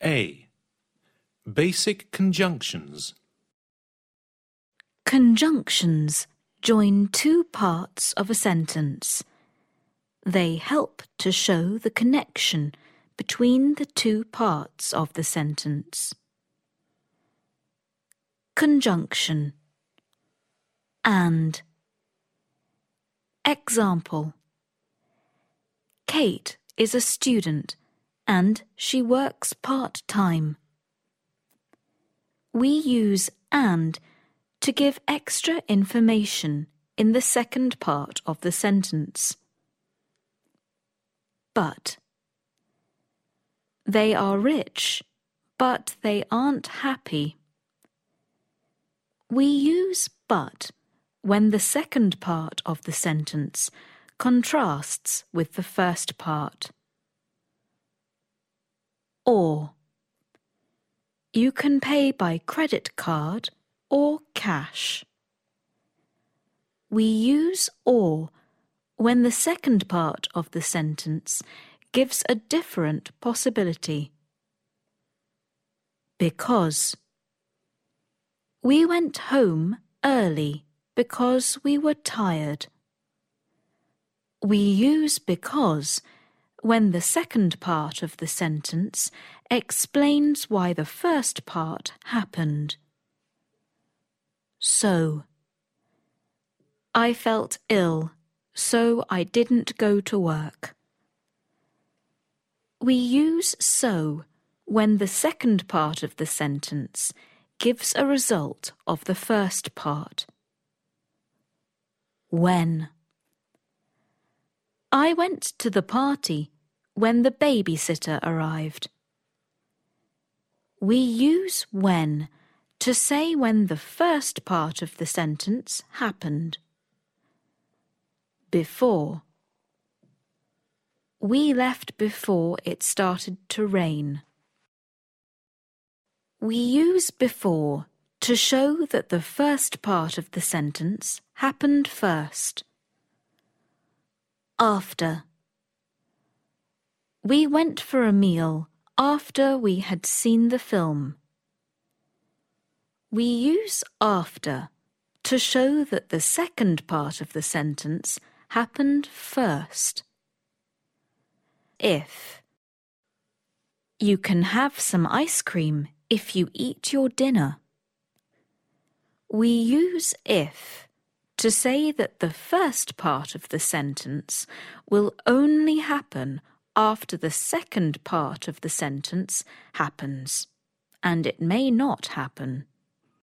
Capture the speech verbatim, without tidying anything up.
A. Basic conjunctions. Conjunctions join two parts of a sentence. They help to show the connection between the two parts of the sentence. Conjunction. And. Example. Kate is a student and she works part-time. We use and to give extra information in the second part of the sentence. But. They are rich, but they aren't happy. We use but when the second part of the sentence contrasts with the first part. Or. You can pay by credit card or cash. We use or when the second part of the sentence gives a different possibility. Because. We went home early because we were tired. We use because when the second part of the sentence explains why the first part happened. So. I felt ill, so I didn't go to work. We use so when the second part of the sentence gives a result of the first part. When. I went to the party when the babysitter arrived. We use when to say when the first part of the sentence happened. Before. We left before it started to rain. We use before to show that the first part of the sentence happened first. After. We went for a meal after we had seen the film. We use after to show that the second part of the sentence happened first. If. You can have some ice cream if you eat your dinner. We use if to say that the first part of the sentence will only happen after the second part of the sentence happens, and it may not happen.